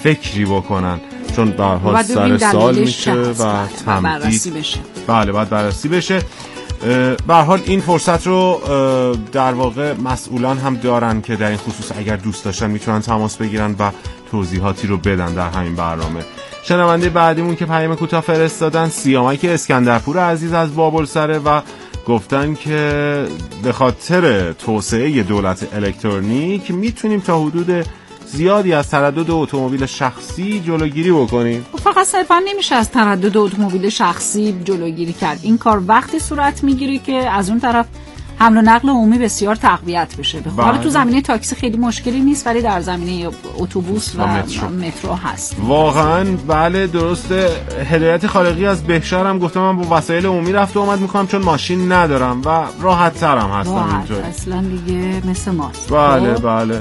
فکری بکنن، چون به هر حال سر سال میشه و بررسی بشه. بله باید بررسی بشه. به هر حال این فرصت رو در واقع مسئولان هم دارن که در این خصوص اگر دوست داشتن میتونن تماس بگیرن و توضیحاتی رو بدن در همین برنامه. شنونده بعدیمون که پیام کوتاه فرستادن سیامک اسکندرپور عزیز از بابلسره و گفتن که به خاطر توسعه دولت الکترونیک میتونیم تا حدود زیادی از تردد اتومبیل شخصی جلوگیری بکنیم. فقط صرفا نمیشه از تردد اتومبیل شخصی جلوگیری کرد. این کار وقتی صورت میگیره که از اون طرف حمل و نقل عمومی بسیار تقویت بشه. به حال تو زمینه تاکسی خیلی مشکلی نیست، ولی در زمینه اتوبوس و مترو هست. واقعا بله درسته. هدایت خالقی از بهشهر هم گفتم من با وسایل عمومی رفت و اومد میکنم چون ماشین ندارم و راحت ترم هستم اینطور. اصلا دیگه مثل ماست. بله.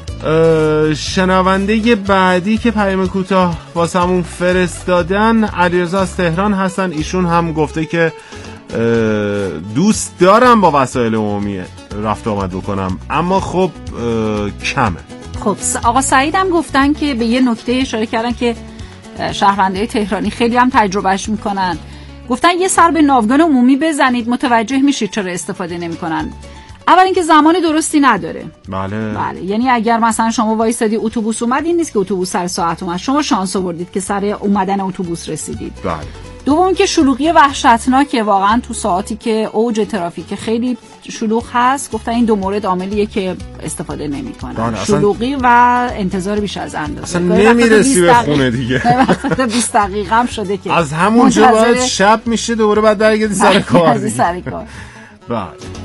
شنونده بعدی که پیام کوتاه واسمون فرستادن علیرضا از تهران هستن. ایشون هم گفته که دوست دارم با وسایل عمومی رفت آمد بکنم اما خب کمه. خب آقا سعید هم گفتن که به یه نکته اشاره کردن که شهروندای تهرانی خیلی هم تجربهش میکنن. گفتن یه سر به ناوگان عمومی بزنید متوجه میشید چرا استفاده نمیکنن. اول اینکه زمان درستی نداره. بله یعنی اگر مثلا شما وایسادی اتوبوس اومد، این نیست که اتوبوس سر ساعت اومد، شما شانس آوردید که سر اومدن اتوبوس رسیدید. بله. دوم که شلوغی وحشتناکه واقعا تو ساعاتی که اوج ترافیک خیلی شلوغ هست. گفتن این دو مورد عاملیه که استفاده نمی‌کنن. شلوغی و انتظار بیش از اندازه. اصلا نمیرسی به خونه دیگه. 20 دقیقه هم شده که از همونجا باید شب میشه دوباره بعد برگردی سر کار. بله.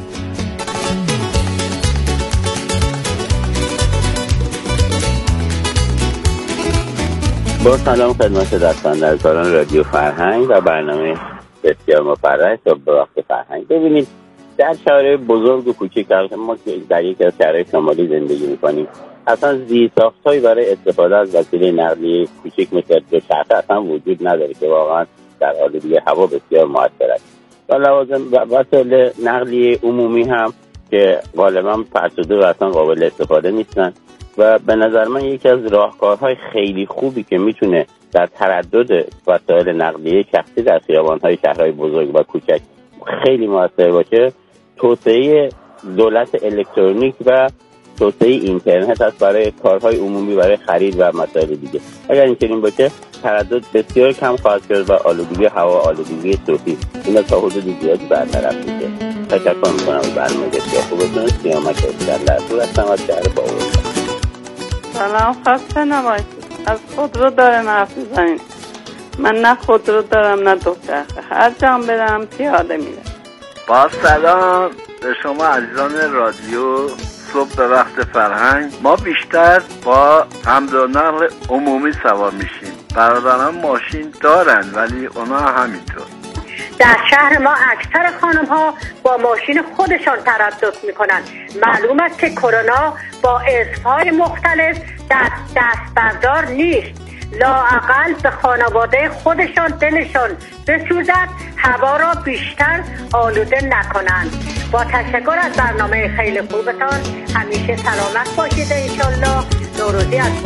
با سلام خدمت دستاندرکاران رادیو فرهنگ و برنامه بسیار مفرح صبح به وقت فرهنگ. ببینید در شهرهای بزرگ و کوچک ما در یکی از شهرهای شمالی زندگی میکنیم، اصلا زیرساخت‌هایی برای استفاده از وسیله نقلیه کوچک مثل دوچرخه اصلا وجود نداره که واقعا در آلودگی هوا بسیار مؤثر است. و لوازم وسایل نقلیه عمومی هم که غالبا فرسوده و اصلا قابل استفاده نیستن و به نظر من یکی از راهکارهای خیلی خوبی که میتونه در تردد وسایل نقلیه شخصی در خیابان‌های شهرهای بزرگ و کوچک خیلی موثر باشه، توسعه دولت الکترونیک و توسعه اینترنت است برای کارهای عمومی، برای خرید و مسائل دیگه. اگر این چنین باشه تردد بسیار کم خواهد شد و آلودگی هوا، آلودگی صوتی اینا تا حدود زیادی برطرف میشه. تشکر میکنم از برنامه بسیار خوبتون. سیامک اسکندرپور هستم از شهر بابلسره. سلام، خسته نباشید. از خودرو دارم حرف میزنید. من نه خودرو دارم نه دوچرخه، هر جا برم پیاده میرم. با سلام به شما عزیزان رادیو صبح به وقت فرهنگ. ما بیشتر با حمل و نقل عمومی سوار میشیم. برادران ماشین دارن ولی اونا همینطور. در شهر ما اکثر خانم ها با ماشین خودشان تردد میکنن. معلوم است که کرونا با اسمهای مختلف دست بردار نیست. لااقل به خانواده خودشان دلشان بسوزد هوا را بیشتر آلوده نکنند. با تشکر از برنامه خیلی خوبتان. همیشه سلامت باشید انشالله. نوروزی از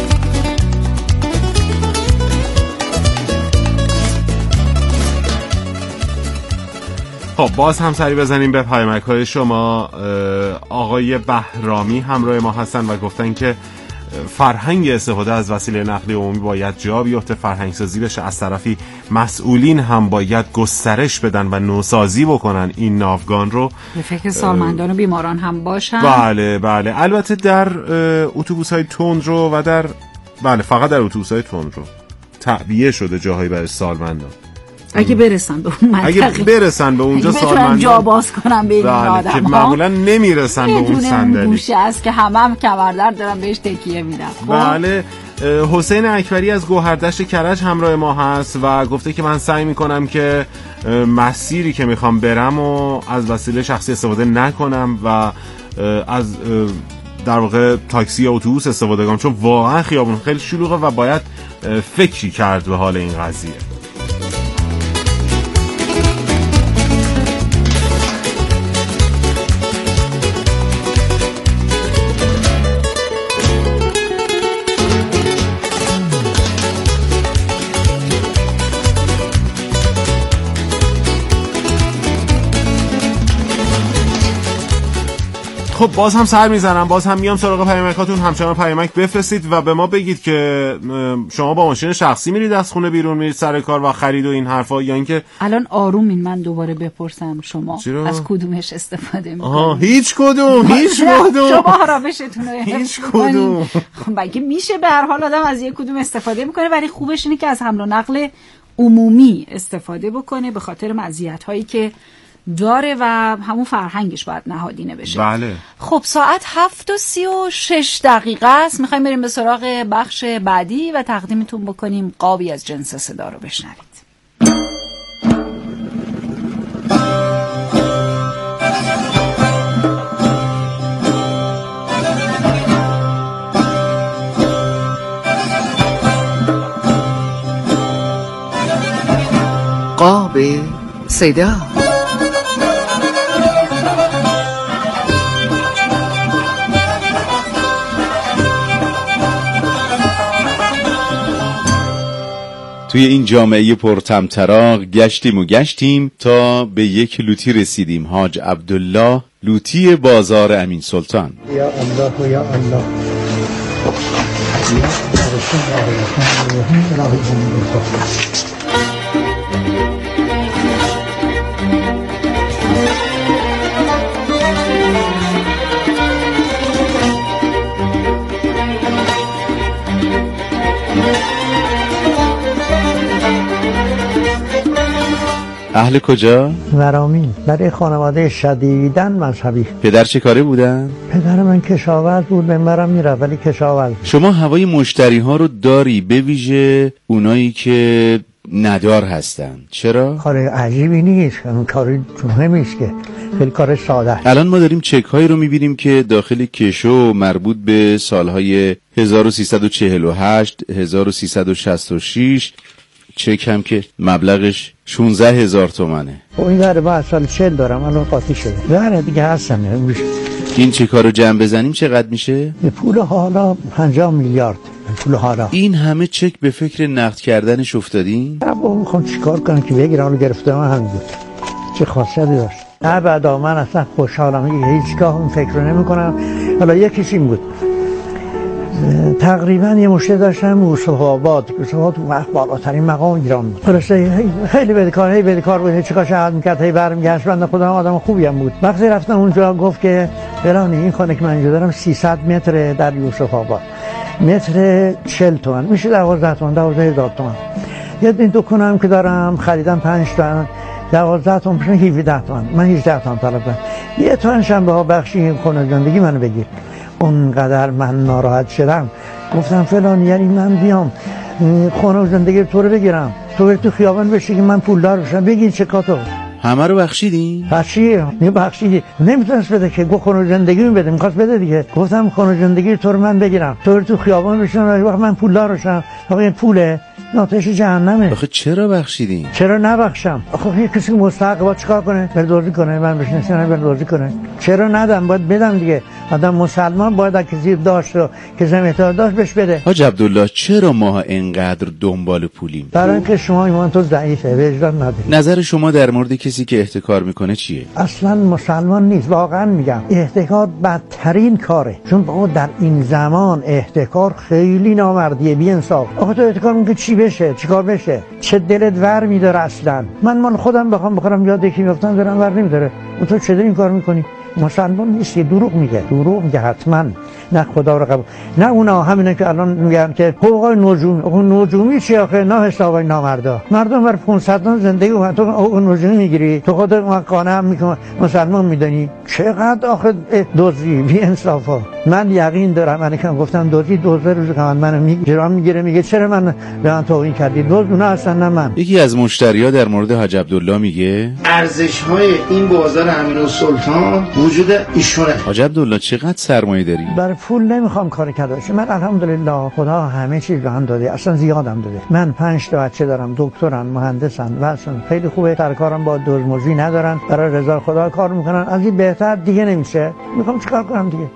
خب باز هم سری بزنیم به پیامک‌های شما. آقای بهرامی همراه ما هستن و گفتن که فرهنگ استفاده از وسیله نقلیه عمومی باید جا بیفته، فرهنگ سازی بشه. از طرفی مسئولین هم باید گسترش بدن و نوسازی بکنن این ناوگان رو. به فکر سالمندان و بیماران هم باشن. بله البته در اتوبوس‌های تندرو و در فقط در اتوبوس‌های تندرو تعبیه شده جاهایی برای سالمندان. اگه برسن به اون منطقه، اگه برسن به اونجا سالمندان جا باز کنن به این آدم که معمولا نمیرسن به اون صندلی. گوشه است که هم کمردرد دارن بهش تکیه میدن. بله. حسین اکبری از گوهردشت کرج همراه ما هست و گفته که من سعی میکنم که مسیری که میخوام برم و از وسیله شخصی استفاده نکنم و از در واقع تاکسی یا اتوبوس استفاده کنم، چون واقعا خیابون خیلی شلوغه و باید فکری کرد به حال این قضیه. خب باز هم سر میزنم، باز هم میام سراغ پیامکاتون. همچنان پیامک بفرستید و به ما بگید که شما با ماشین شخصی میرید از خونه بیرون، میرید سر کار و خرید و این حرفا، یا اینکه الان آرومین من دوباره بپرسم شما از کدومش استفاده میکنید؟ هیچ کدوم. شما روشتون رو هیچ کدوم. خب مگه میشه به هر حال آدم از یک کدوم استفاده میکنه، ولی خوبش اینه که از حمل و نقل عمومی استفاده بکنه به خاطر مزیت‌هایی که داره و همون فرهنگش باید نهادینه بشه. بله. خب ساعت 7:36 است. میخوایم بریم به سراغ بخش بعدی و تقدیمتون بکنیم قابی از جنس صدا رو بشنوید. قاب صدا. توی این جامعه پرطمطراق گشتیم تا به یک لوتی رسیدیم، حاج عبدالله، لوتی بازار امین سلطان. یا الله و یا الله. اهل کجا؟ ورامین. برای خانواده شدیداً مذهبی. پدر چه کاره بودن؟ پدر من کشاورز بود، منبرم میره ولی کشاورز. شما هوای مشتری ها رو داری، به ویژه اونایی که ندار هستن. چرا؟ کار عجیبی نیست، کار مهمیست که خیلی کار ساده. الان ما داریم چک هایی رو میبینیم که داخل کشو مربوط به سالهای 1348 1366 چک هم که مبلغش 16,000 تومنه. این داره با سال 40 دارم، الان قاطی شده. داره دیگه هستم. این چکا رو جمع بزنیم چقدر میشه؟ پول حالا 50 میلیارد. پول حالا این همه چک به فکر نقد کردنش افتادین؟ با میخوام چیکار کنم که بگیرم، حالا گرفتم همین بود. چه خاصیتی داشت؟ بعدا من اصلا خوشحالم، هیچگاه اون فکر رو نمی کنم. حالا یکیش این بود، تقریبا یه مشتری داشتم یوسف آباد تو وقت بالاترین مقام ایران بود. خلاصه خیلی بدهکار بود، چیکار شاید میکرد، هی برمیگشت. بنده خودم آدم خوبی هم بود. وقتی رفتم اونجا گفت که فلانی این خانه که من اینجا دارم 300 متر در یوسف آباد، متر 40 تومن میشه، 12 تومن، 12,000 تومن. یه این دکونم که دارم خریدم 5 تومن، 12 تومن میشه 17 تومن. من 18 تومن طلب کردم. یه تومنش هم به بخشی خونه زندگی منو بگیر. اونقدر من ناراحت شدم، گفتم فلان یعنی من بیام خونه و زندگی تو رو بگیرم، تو بری تو خیابان بشی که من پولدار بشم، بگین چه کاتو؟ همه رو بخشیدی؟ بخشیدی. نمیتونست بده که، گفت خونه زندگی می بده، میخواست بده دیگه. گفتم خونه زندگی تو رو من بگیرم، تو بری تو خیابان بشم، وقت من پولدار بشم. آقا این پوله ناتش جهنمه. آخه چرا بخشیدین؟ چرا نبخشم؟ آخه یه کسی مستحق باید چیکار کنه؟ بردوزی کنه، من بشناسم بردوزی کنه. چرا ندم؟ باید بدم دیگه. آدم مسلمان باید کسی داشت و که زمیتار داشت بهش بده. حاج عبدالله چرا ما اینقدر دنبال پولیم؟ برای اینکه شما ایمان تو ضعیفه، وجدان نداری. نظر شما در مورد کسی که احتکار میکنه چیه؟ اصلا مسلمان نیست، واقعا میگم. احتکار بدترین کاره، چون بابا در این زمان احتکار خیلی نامردیه، بی‌انصاف. آخه تو احتکار میگه چی بشه؟ چیکار بشه؟ چه دلت ور میداره اصلا؟ من مال خودم بخوام بخورم یاد یکی میافتم دارم ور نمیداره. تو چه این کار میکنی؟ مسلمان نیست، دروغ میگه حتما. نه خدا رو قبول، نه اونا همینه که الان میگن که حقوق نجومی چی آخه؟ نه حسابای نامردا. مردم بر 500 زندگی و تو حقوق نجومی میگیری، تو خودت قانع میکنی مسلمان میدونی؟ چقدر آخه دزدی، بی انصافا. من یقین دارم، من که گفتم دزدی 2000 روز که منو میگیره، میگه چرا من به من توهین کردی؟ دزد اونا هستن نه من. یکی از مشتری‌ها در مورد حاج عبدالله میگه ارزش‌های این بازار امین سلطان وجود ایشونه. حاج عبدالله چقدر سرمایه داری؟ برای پول نمیخوام کاری کرده باشم. من الحمدلله خدا همه چیز به هم داده، اصلا زیادم داده. من 5 تا بچه دارم، دکترن، مهندسن و اصلا خیلی خوبه. سرکارم با دزدمزدی ندارن، برای رضا خدا کار میکنن. از این بهتر دیگه نمیشه. میخوام چیکار کنم دیگه؟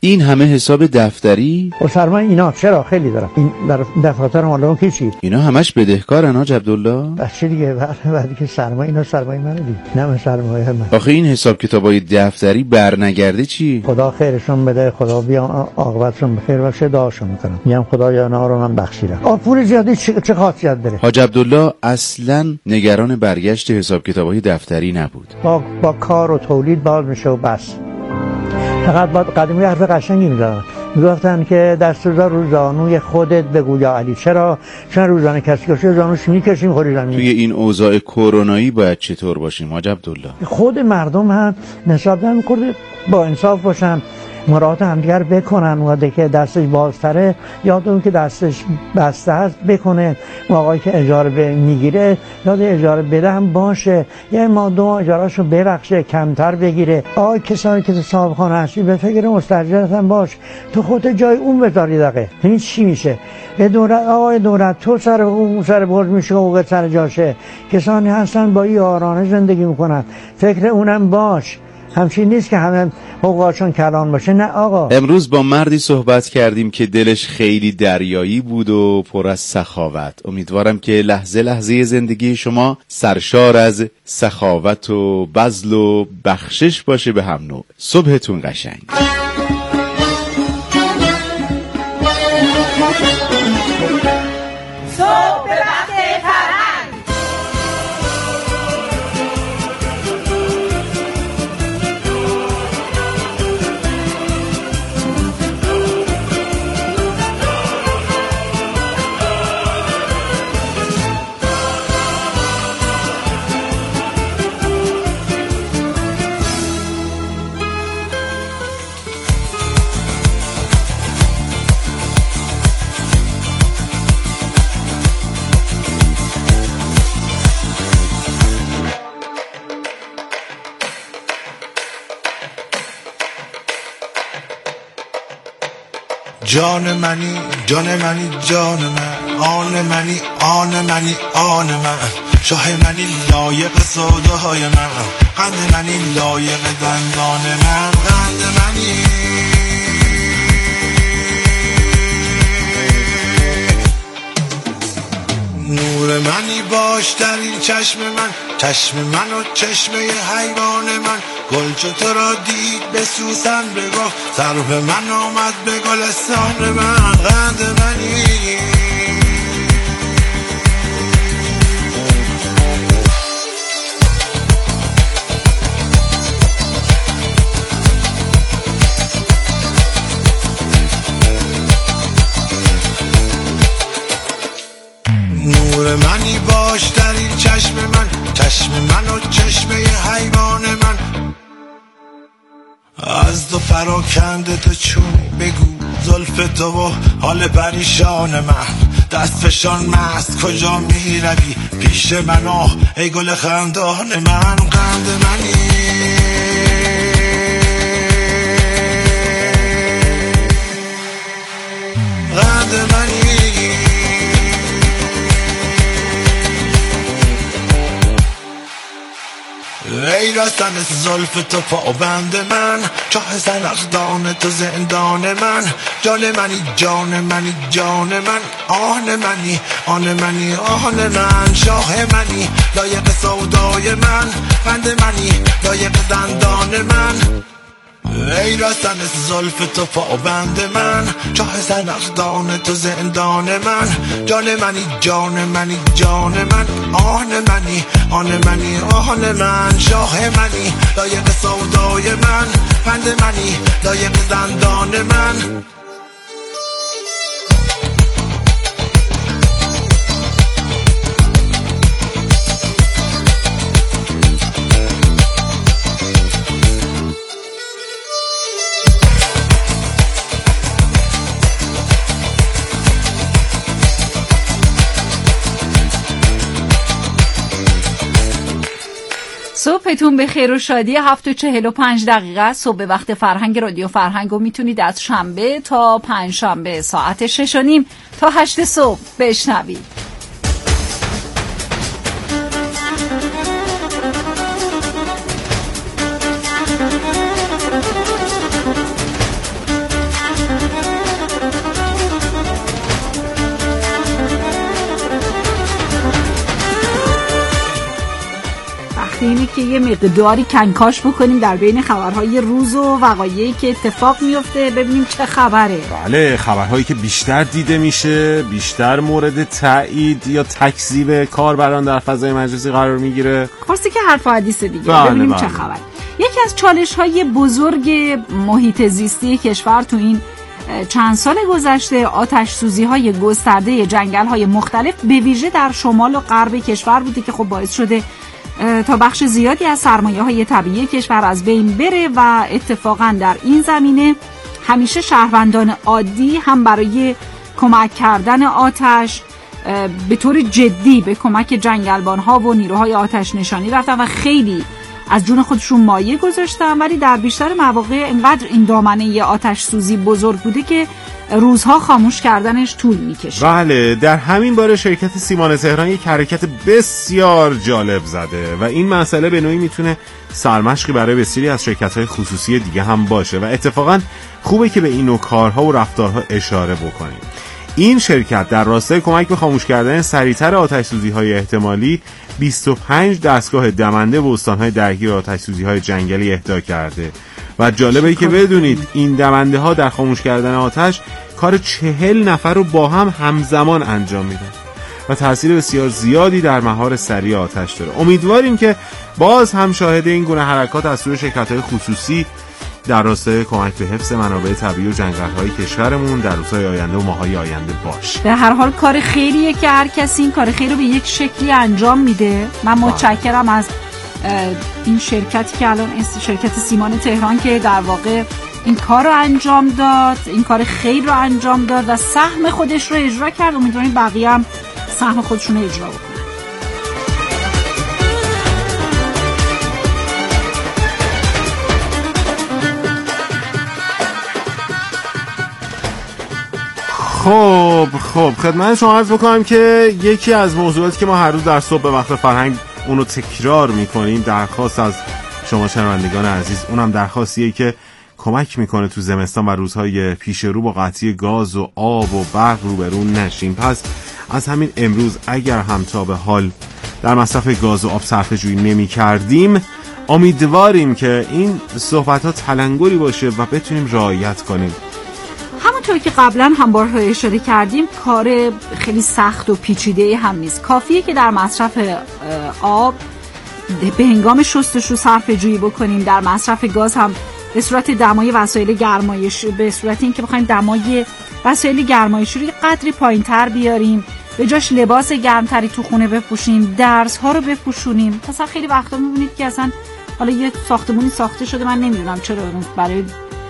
این همه حساب دفتری؟ و سرمایه اینا چرا خیلی دارم. این در دفاتر مالون که چی؟ اینا همش بدهکارن حاج عبدالله؟ بچه دیگه بعد که سرمایه اینا سرمایه منه دیگه، نه من سرمایه من. آخه این حساب کتابای دفتری برنگرده چی؟ خدا خیرشون بده، خدا بیا عاقبتشون بخیر باشه، دعاشون میکنم. میگم خدایا اونا رو من بخشیدم. پول زیادی چه خاصیت داره؟ حاج عبدالله اصلا نگران برگشت حساب کتابای دفتری نبود. با کار و تولید باز میشه و بس. فقط باید قدیمی حرف قشنگی میگفتن که دستوزا روزانوی خودت بگو یا علی. چرا؟ چون روزانه کسی کشه زانوش میکشیم خوری زمین. توی این اوضاع کرونایی باید چطور باشیم حاج عبدالله؟ خود مردم هم نسبت می‌کنه با انصاف باشن، مراعات همدیگر بکنن. وقتی که دستش بازتره یاد اون که دستش بسته هست بکنه. آقایی که اجاره میگیره یاد اجاره بده هم باشه، یه ما دو اجارهشو ببخشه، کمتر بگیره. آقای کسانی که صاحب خانه هستی به فکر مستاجرت هم باش، تو خودت جای اون بذاری دقیقه. این چی میشه؟ آقای دولت تو سر اون سر برج میشه و حقوقت سر جاشه. کسانی هستن با یارانه زندگی میکنن، فکر اونم باش. همچین نیست که همه حقوقشون کلان باشه. نه آقا. امروز با مردی صحبت کردیم که دلش خیلی دریایی بود و پر از سخاوت. امیدوارم که لحظه لحظه زندگی شما سرشار از سخاوت و بذل و بخشش باشه به هم نوع. صبحتون قشنگ. جان منی جان منی جان من، آن منی آن منی آن من، شاه منی لایق سودای من، قند منی لایق دندان من، قند منی نور منی باش در این چشم من، چشم من و چشمه حیوان من، گل چو تو را دید به سوسن بگفت، سرو من آمد به گلستان من، قند منی نور منی باش در این چشم من، چشم من و چشمه حیوان من، از تو فراکنده تو چونی بگو زلف تو و حال پریشان من، دست فشان مست کجا می روی پیش من آه ای گل خندان من، قند منی قند منی ای رستن زلف تو پابند من، چاه زنخدان تو زندان من، جان منی جان منی جان من، آن منی آن منی آن من، شاه منی لایق سودای من، قند منی لایق دندان من، ای رستن زلف تو پابند من، چاه زنخدان تو زندان من، جان منی جان منی جان من، آن منی آن منی آن من، شاه منی لایق سودای من، قند منی لایق دندان من. صبحتون به خیر و شادی. 7:45 صبح به وقت فرهنگ. رادیو فرهنگ رو میتونید از شنبه تا پنجشنبه ساعت 6:30 تا 8 صبح بشنوید. وقتی اینه که یه مقداری کنکاش بکنیم در بین خبرهای روز و وقایعی که اتفاق میفته، ببینیم چه خبره. بله، خبرهایی که بیشتر دیده میشه، بیشتر مورد تایید یا تکذیب کاربران در فضای مجازی قرار میگیره. خواسته که حرف و حدیث دیگه. ببینیم چه خبر. یکی از چالش‌های بزرگ محیط زیستی کشور تو این چند سال گذشته آتش سوزی‌های گسترده جنگل‌های مختلف به ویژه در شمال و غرب کشور بوده که خب باعث شده تا بخش زیادی از سرمایه‌های طبیعی کشور از بین بره و اتفاقاً در این زمینه همیشه شهروندان عادی هم برای کمک کردن آتش به طور جدی به کمک جنگلبان‌ها و نیروهای آتش نشانی رفتن و خیلی از جون خودشون مایه گذاشتن، ولی در بیشتر مواقع اینقدر این دامنه آتش سوزی بزرگ بوده که روزها خاموش کردنش طول میکشه. بله، در همین باره شرکت سیمان تهران یک حرکت بسیار جالب زده و این مسئله به نوعی میتونه سرمشقی برای بسیاری از شرکت‌های خصوصی دیگه هم باشه و اتفاقا خوبه که به این نوع کارها و رفتارها اشاره بکنیم. این شرکت در راستای کمک به خاموش کردن سریعتر آتش‌سوزی‌های احتمالی 25 دستگاه دمنده به استان‌های درگیر آتش‌سوزی‌های جنگلی اهدا کرده و جالبه که بدونید این دمنده‌ها در خاموش کردن آتش کار 40 نفر رو با هم همزمان انجام میدن و تاثیر بسیار زیادی در مهار سریع آتش داره. امیدواریم که باز هم شاهد این گونه حرکات از سوی شرکت‌های خصوصی در راستای کمک به حفظ منابع طبیعی و جنگل‌های کشورمون در روزهای آینده و ماه‌های آینده باشه. به هر حال کار خیریه که هر کسی این کار خیر رو به یک شکلی انجام میده. من متشکرم از این شرکتی که الان شرکت سیمان تهران که در واقع این کار رو انجام داد، این کار خیر رو انجام داد و سهم خودش رو اجرا کرد. امیدواریم بقیه هم سهم خودشون رو اجرا بکنن. خب خدمت شما عرض بکنم که یکی از موضوعاتی که ما هر روز در صبح به وقت فرهنگ اونو تکرار میکنیم، درخواست از شما شنوندگان عزیز، اونم درخواستیه که کمک میکنه تو زمستان و روزهای پیش رو با قطعی گاز و آب و برق روبرو نشیم. پس از همین امروز اگر هم تا به حال در مصرف گاز و آب صرفه جویی نمی کردیم، امیدواریم که این صحبت ها تلنگری باشه و بتونیم رعایت کنیم. همونطور که قبلا هم بارها اشاره کردیم، کار خیلی سخت و پیچیده هم نیست. کافیه که در مصرف آب به هنگام شستشو صرفه جویی بکنیم. در مصرف گاز هم به صورت دمای وسایل گرمایش، به صورت اینکه بخوایم دمای وسایل گرمایشی رو قدری پایین‌تر بیاریم، به جاش لباس گرمتری تو خونه بپوشیم، درزها رو بپوشونیم. مثلا خیلی وقتا می‌بینید که اصلا حالا یه ساختمونی ساخته شده، من نمیدونم چرا برای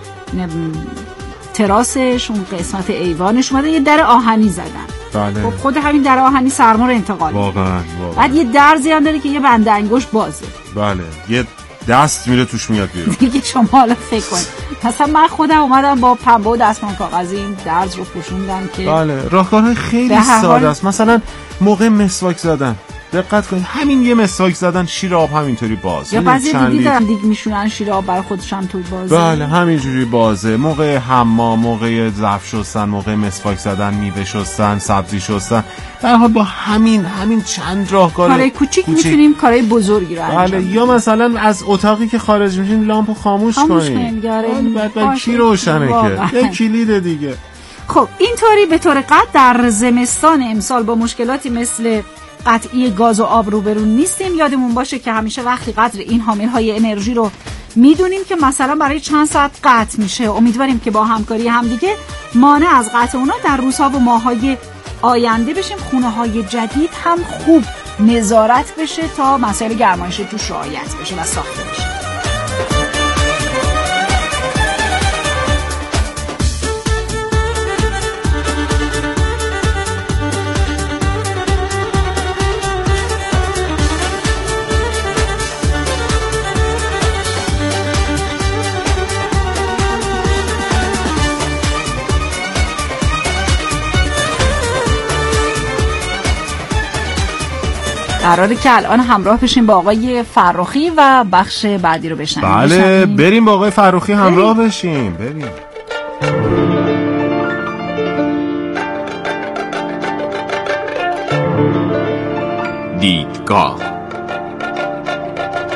تراسش اون قسمت ایوانش اومده یه در آهنی زدن. بله. خب خود همین در آهنی سرما رو انتقال میده. واقعا. بعد یه درزی هم داره که یه بند انگشت بازه. بله، یه دست میره توش میاد بیرون. دیگه شما حالا فکر کنید. مثلا من خودم اومدم با پنبه و دستمال کاغذی این درز رو پوشوندم که بله، راهکارهای خیلی ساده است. مثلا موقع مسواک زدن دقت کنید، همین یه مسواک زدن شیر آب همینطوری باز. یا بعضی دیگه دارن دیگ میشونن شیر آب برای خودشون تو بازه. بله، همینجوری بازه. موقع حمام، موقع ظرف شستن، موقع مسواک زدن، میوه شستن، سبزی شستن، در حال با همین چند راهکار کارهای کوچیک میتونیم کارهای بزرگی رو انجام بدیم. یا مثلا از اتاقی که خارج میشین لامپو خاموش کنیم. بعد کی روشنه که یه کلید دیگه. خب اینطوری به طور قطع در زمستان امسال با مشکلاتی مثل قطعی گاز و آب روبرو نیستیم. یادمون باشه که همیشه وقتی قدر این حاملهای انرژی رو میدونیم که مثلا برای چند ساعت قطع میشه، امیدواریم که با همکاری همدیگه مانع از قطع اونا در روزها و ماههای آینده بشیم. خونه های جدید هم خوب نظارت بشه تا مسائل گرمایشی توش رعایت بشه و ساخته بشه. قراره که الان همراه بشیم با آقای فرخی و بخش بعدی رو بشنویم. بله، بریم با آقای فرخی همراه بشیم. بریم. دیدگاه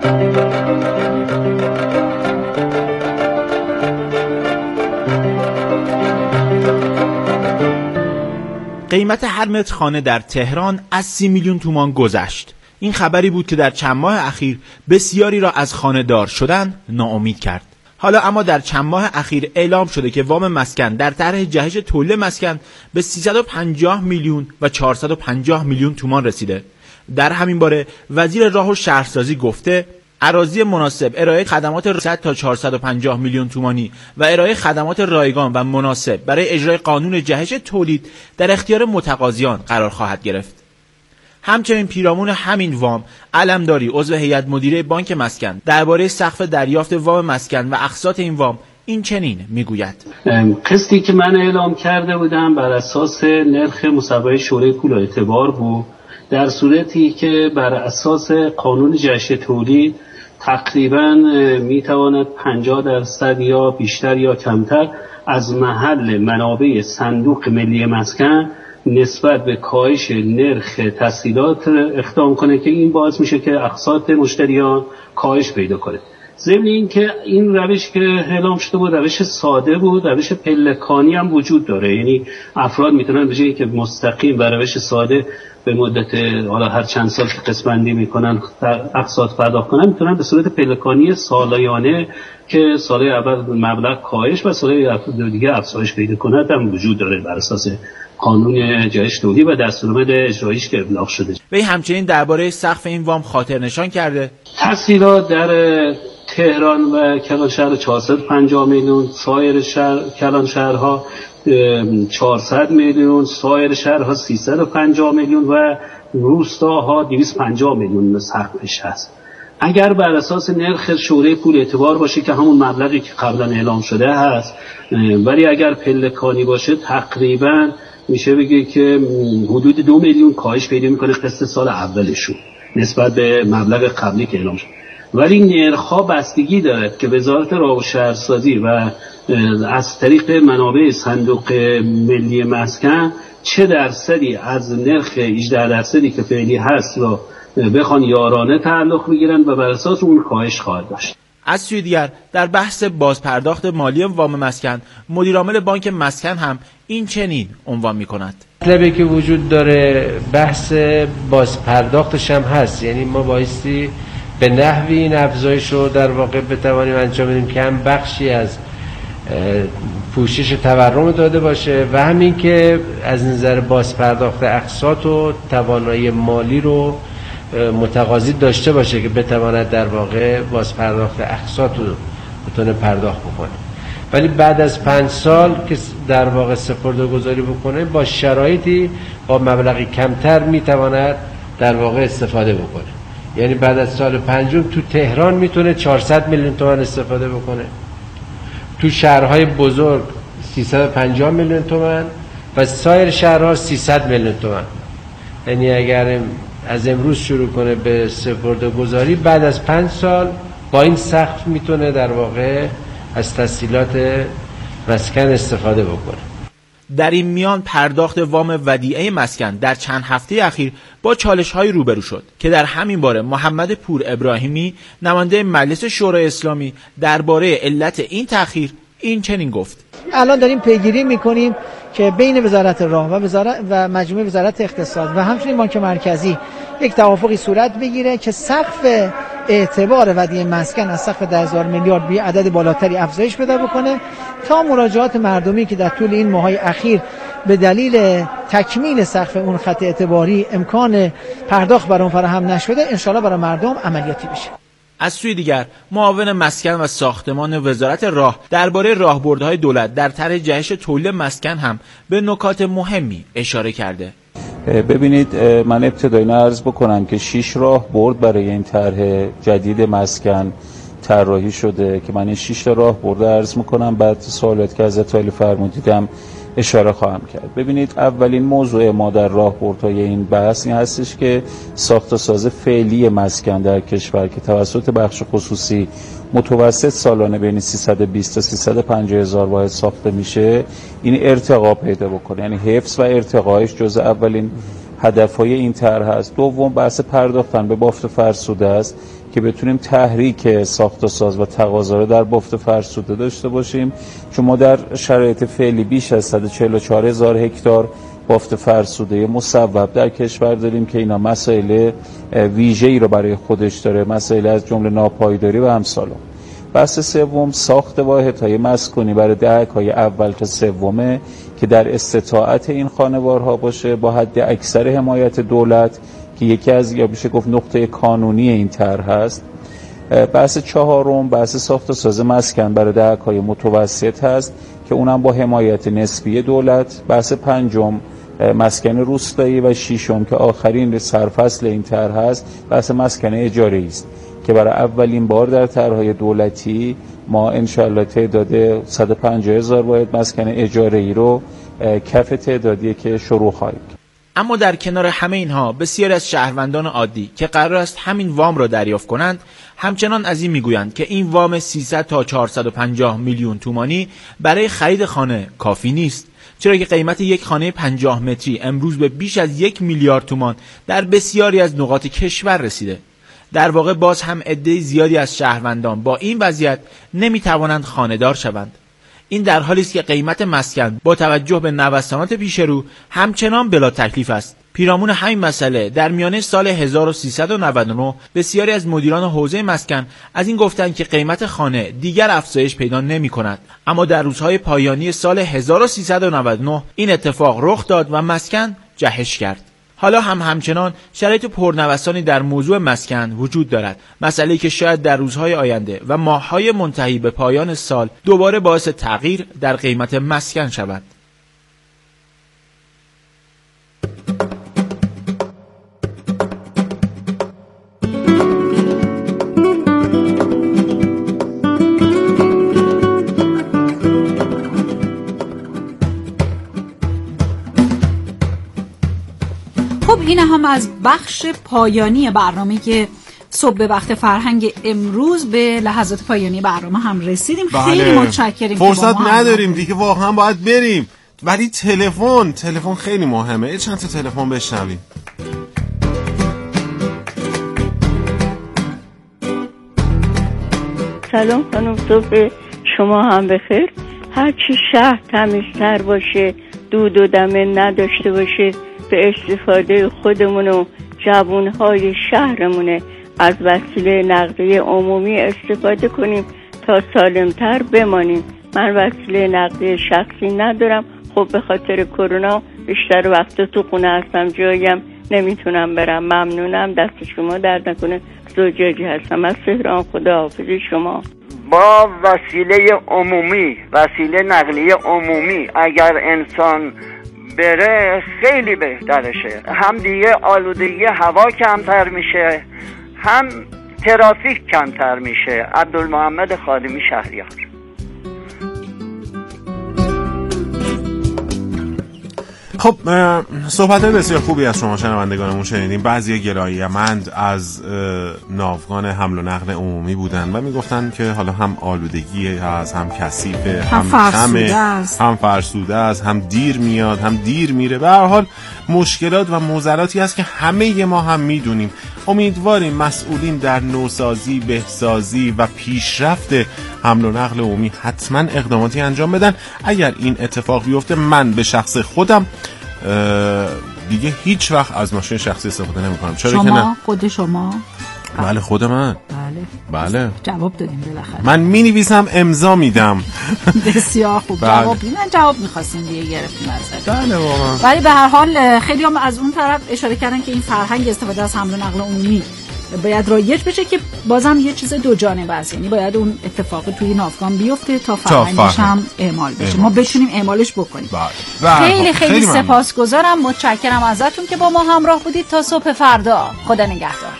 قیمت هر متر خانه در تهران از 30 میلیون تومان گذشت. این خبری بود که در چند ماه اخیر بسیاری را از خانه دار شدن ناامید کرد. حالا اما در چند ماه اخیر اعلام شده که وام مسکن در طرح جهش تولید مسکن به 350 میلیون و 450 میلیون تومان رسیده. در همین باره وزیر راه و شهرسازی گفته اراضی مناسب، ارائه خدمات 100 تا 450 میلیون تومانی و ارائه خدمات رایگان و مناسب برای اجرای قانون جهش تولید در اختیار متقاضیان قرار خواهد گرفت. همچنین پیرامون همین وام، علمداری عضو هیئت مدیره بانک مسکن درباره سقف دریافت وام مسکن و اقساط این وام این چنین میگوید: قسطی که من اعلام کرده بودم بر اساس نرخ مصوبه شورای پول و اعتبار بود، در صورتی که بر اساس قانون جهش تولید تقریبا میتواند 50% یا بیشتر یا کمتر از محل منابع صندوق ملی مسکن نسبت به کاهش نرخ تسهیلات اقدام کنه که این باعث میشه که اقساط مشتریان کاهش پیدا کنه. ضمن این که این روش که اعلام شده بود روش ساده بود، روش پلکانی هم وجود داره، یعنی افراد میتونن به جایی که مستقیم بر روش ساده به مدت حالا هر چند سال که قسمت‌بندی میکنن اقساط پرداخت کنن، میتونن به صورت پلکانی سالیانه که سال اول مبلغ کاهش و سال دیگه افزایش پیدا کنه هم وجود داره بر اساس قانون جهش تولید و دستورالعمل اجراییش که ابلاغ شده. وی همچنین درباره سقف این وام خاطر نشان کرده تسهیلات در تهران و کلانشهر 450 میلیون، سایر کلان شهرها 400 میلیون، سایر شهرها 350 میلیون و روستاها 250 میلیون سقفش هست. اگر بر اساس نرخ شورای پول اعتبار باشه که همون مبلغی که قبلا اعلام شده هست، ولی اگر پلکانی باشه تقریبا میشه بگه که حدود 2 میلیون کاهش پیدا میکنه قسط سال اولشون نسبت به مبلغ قبلی که اعلام شد. ولی نرخ‌ها بستگی دارد که وزارت راه و شهرسازی و از طریق منابع صندوق ملی مسکن چه درصدی از نرخ 18% که فعلی هست را بخوان یارانه تعلق بگیرن و بر اساس اون کاهش خواهد داشت. از سوی دیگر در بحث بازپرداخت مالی وام مسکن، مدیرعامل بانک مسکن هم این چنین عنوان می‌کند: مطلبی که وجود داره بحث بازپرداختش هم هست، یعنی ما بایستی به نحوی این افزایش رو در واقع بتوانیم انجام بدیم که هم بخشی از پوشش تورم داده باشه و همین که از نظر بازپرداخت اقساط و توانایی مالی رو متقاضی داشته باشه که بتواند در واقع بازپرداخت اقساط رو بتونه پرداخت بکنه. ولی بعد از 5 سال که در واقع سپرده‌گذاری بکنه با شرایطی با مبلغی کمتر میتواند در واقع استفاده بکنه. یعنی بعد از سال 5 تو تهران میتونه 400 میلیون تومان استفاده بکنه، تو شهرهای بزرگ 350 میلیون تومان و سایر شهرها 300 میلیون تومان. یعنی اگر از امروز شروع کنه به سپرده‌گذاری بعد از 5 سال با این سقف میتونه در واقع از تسهیلات مسکن استفاده بکنه. در این میان پرداخت وام ودیعه مسکن در چند هفته اخیر با چالش‌های روبرو شد که در همین باره محمد پور ابراهیمی نماینده مجلس شورای اسلامی درباره علت این تأخیر این چنین گفت: الان داریم پیگیری میکنیم که بین وزارت راه و مجموعه وزارت اقتصاد و همچنین بانک مرکزی یک توافقی صورت بگیره که سقف اعتبار ودیعه مسکن از سقف 10,000 میلیارد به عدد بالاتری افزایش پیدا بکنه تا مراجعات مردمی که در طول این ماهای اخیر به دلیل تکمیل سقف اون خط اعتباری امکان پرداخت بر اون فراهم نشده انشالله برای مردم عملیاتی بشه. از سوی دیگر معاون مسکن و ساختمان وزارت راه درباره راهبردهای دولت در طرح جهش تولید مسکن هم به نکات مهمی اشاره کرده. ببینید، من ابتدایی عرض بکنم که 6 راهبرد برای این طرح جدید مسکن طراحی شده که من این 6 راهبرد عرض میکنم، بعد سوالاتی که حضرت عالی فرمودیدم اشاره خواهم کرد. ببینید، اولین موضوع ما در راهبردهای این بحث این هستش که ساخت و ساز فعلی مسکن در کشور که توسط بخش خصوصی متوسط سالانه بین 320 تا 350 هزار واحد ساخته میشه، این ارتقا پیدا بکنه، یعنی حفظ و ارتقاش جزء اولین هدفهای این طرح است. دوم بحث پرداختن به بافت فرسوده است که بتونیم تحریک ساخت و ساز و تقاضا رو در بافت فرسوده داشته باشیم، چون ما در شرایط فعلی بیش از 144,000 هکتار بافت فرسوده مصوب در کشور داریم که اینا مسائل ویژه‌ای رو برای خودش داره، مسائل از جمله ناپایداری و امثال. بحث سوم ساخت واحدهای مسکونی برای دهک‌های اول تا سومه که در استطاعت این خانوارها باشه با حد اکثر حمایت دولت که یکی از یا میشه گفت نقطه کانونی این طرح هست. بحث چهارم بحث ساخت و ساز مسکن برای دهک‌های متوسط هست که اونم با حمایت نسبی دولت. بحث پنجم مسکن روستایی و ششم که آخرین سرفصل این طرح هست بحث مسکن اجاره‌ای است که برای اولین بار در طرح‌های دولتی ما انشالله تعداد 150,000 واحد مسکن اجاره‌ای رو کف تعدادی که شروع خواهیم. اما در کنار همه اینها بسیاری از شهروندان عادی که قرار است همین وام را دریافت کنند همچنان از این میگویند که این وام 300 تا 450 میلیون تومانی برای خرید خانه کافی نیست، چرا که قیمت یک خانه 50 متری امروز به بیش از 1 میلیارد تومان در بسیاری از نقاط کشور رسیده. در واقع باز هم عده زیادی از شهروندان با این وضعیت نمیتوانند خانه‌دار شوند. این در حالی است که قیمت مسکن با توجه به نوسانات پیش رو همچنان بلا تکلیف است. پیرامون همین مسئله در میانه سال 1399 بسیاری از مدیران حوزه مسکن از این گفتند که قیمت خانه دیگر افزایش پیدا نمی کند، اما در روزهای پایانی سال 1399 این اتفاق رخ داد و مسکن جهش کرد. حالا همچنان شرایط پرنوسانی در موضوع مسکن وجود دارد، مسئله‌ای که شاید در روزهای آینده و ماه‌های منتهی به پایان سال دوباره باعث تغییر در قیمت مسکن شود. این هم از بخش پایانی برنامه که صبح به وقت فرهنگ امروز به لحظات پایانی برنامه هم رسیدیم. خیلی متشکریم. فرصت نداریم دیگه، واقعا باید بریم، ولی تلفن خیلی مهمه. چند تا تلفن بشنویم. سلام خانم، صبح شما هم بخیر. هرچی شهر تمیزتر باشه، دود و دمه نداشته باشه، به استفاده خودمون و جوانهای شهرمونه از وسیله نقلیه عمومی استفاده کنیم تا سالمتر بمانیم. من وسیله نقلیه شخصی ندارم، خب به خاطر کرونا بیشتر وقت تو خونه هستم، جاییم نمیتونم برم. ممنونم، دست شما درد نکنه. زوجاجی هستم از تهران. خداحافظ شما. با وسیله عمومی، وسیله نقلیه عمومی اگر انسان بره خیلی بهترشه، هم دیگه آلودگی هوا کمتر میشه، هم ترافیک کمتر میشه. عبدالمحمد خادمی، شهریار. خب صحبت‌های بسیار خوبی از شما شنوندگانمون شنیدیم. بعضی گلایه‌مند از ناوگان حمل و نقل عمومی بودن و میگفتن که حالا هم آلودگی هست، هم کثیفه، هم فرسوده است، هم دیر میاد، هم دیر میره. به هر حال مشکلات و معضلاتی هست که همه ما هم میدونیم. امیدواریم مسئولین در نوسازی، بهسازی و پیشرفت حمل و نقل عمومی حتما اقداماتی انجام بدن. اگر این اتفاق بیفته، من به شخص خودم دیگه هیچ وقت از ماشین شخصی استفاده نمی‌کنم. چرا شما؟ که نه؟ خود شما؟ بله خود من. بله جواب دادیم بالاخره. من می‌نویسم، امضا میدم. بسیار خوب. جواب من جواب می‌خواستیم دیگه گرفتیم ازت. بله واقعا. ولی به هر حال خیلی هم از اون طرف اشاره کردن که این فرهنگ استفاده از حمل و نقل عمومی باید رایج بشه، که بازم یه چیز دو جانبه است، یعنی باید اون اتفاق توی ناوگان بیفته تا فرهنگش هم اعمال بشه، ما بتونیم اعمالش بکنیم. خیلی خیلی سپاسگزارم، متشکرم ازتون که با ما همراه بودید. تا صبح فردا، خدا نگهدار.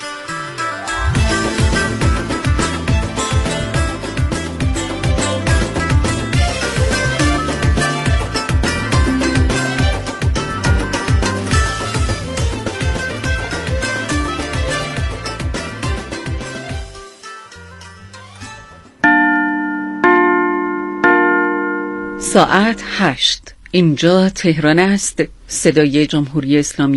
ساعت 8. اینجا تهران است. صدای جمهوری اسلامی